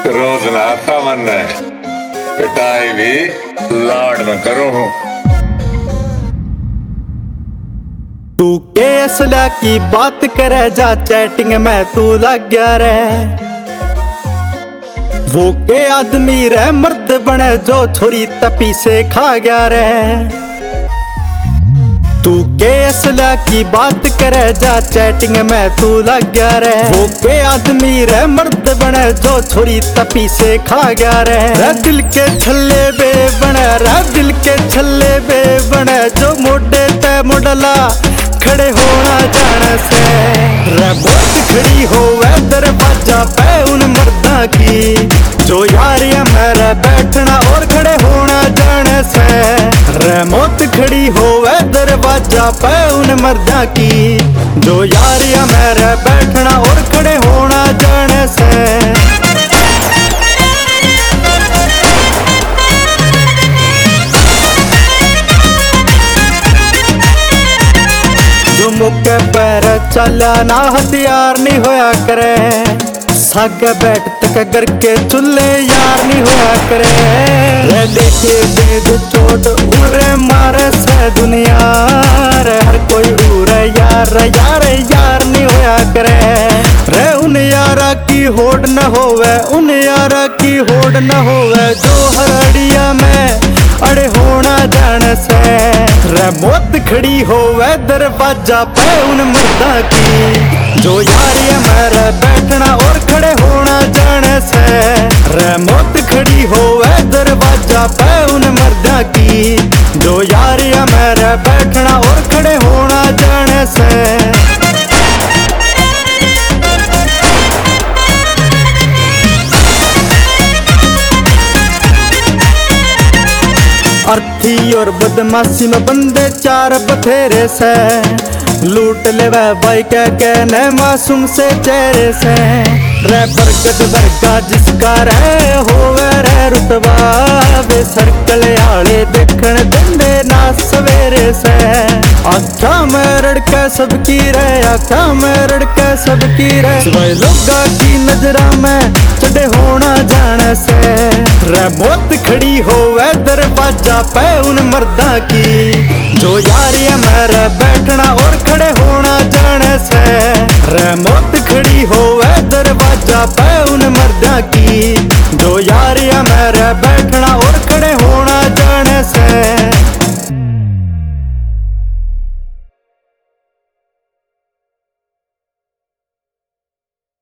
रोज नहाता मन है, पिटाई भी लाड में करूं हूं। तू के असला की बात करे जा चैटिंग में तू लग गया रे। वो के आदमी रे मर्द बने जो छोरी तपी से खा गया रे। तू के असला की बात करे जा चैटिंग में तू लग गया रे। वो के आदमी रे मर्द बने जो छोरी तपी से खा गया रे। दिल के छल्ले बे बने रे, दिल के छल्ले बे बने जो मोटे ते मोडला खड़े होना जाने से रे। बहुत खड़ी होवे दरवाजा पे उन मर्दा की जो यारियां मेरे बैठना और खड़े होना जाने से रे। मौत खड़ी होवे दरवाजा पे उन मर्दा की जो यारियां मेरे बैठना और खड़े होना जाने से। जो मुक्के पैर चला ना हथियार नहीं होया करे। सागे बैठ तक घर के चूल्हे यार नहीं होया करे। रे देखे बेद चोट उरे मारे से दुनिया रे। हर कोई उरे यार यार यार नहीं होया करे रे। उन यारा की होड़ न होवे, उन यारा की होड़ न होवे जो हरड़िया में अड़े होना जाने से रे। मौत खड़ी होवे दरवाजा पे उन मर्दा की जो यारियां मेरे बैठना और खड़े होना जाने से रे। मौत खड़ी होवे दरवाजा पे उन मर्दा की जो यारियां मेरे बैठना और खड़े होना जाने से। अर्थी और बदमाशी में बंदे चार बथेरे से लूट ले वह भाई क्या कहने मासूम से चेहरे से रे। बरगद बरगा जिसका रे होवे रे रुतबा वे सर्कल आले देखण देंदे ना सवेरे से। आँखा में रड़के सबकी रे, आँखा में रड़के सबकी रे। सिवाय लोगा की नजरा में चढ़े होना जाने से रे। मौत खड़ी होवे दरवाजा पे उन मर्दा की जो यारियां मेरे बैठना और खड़े होना जाने से रे। मौत खड़ी होवे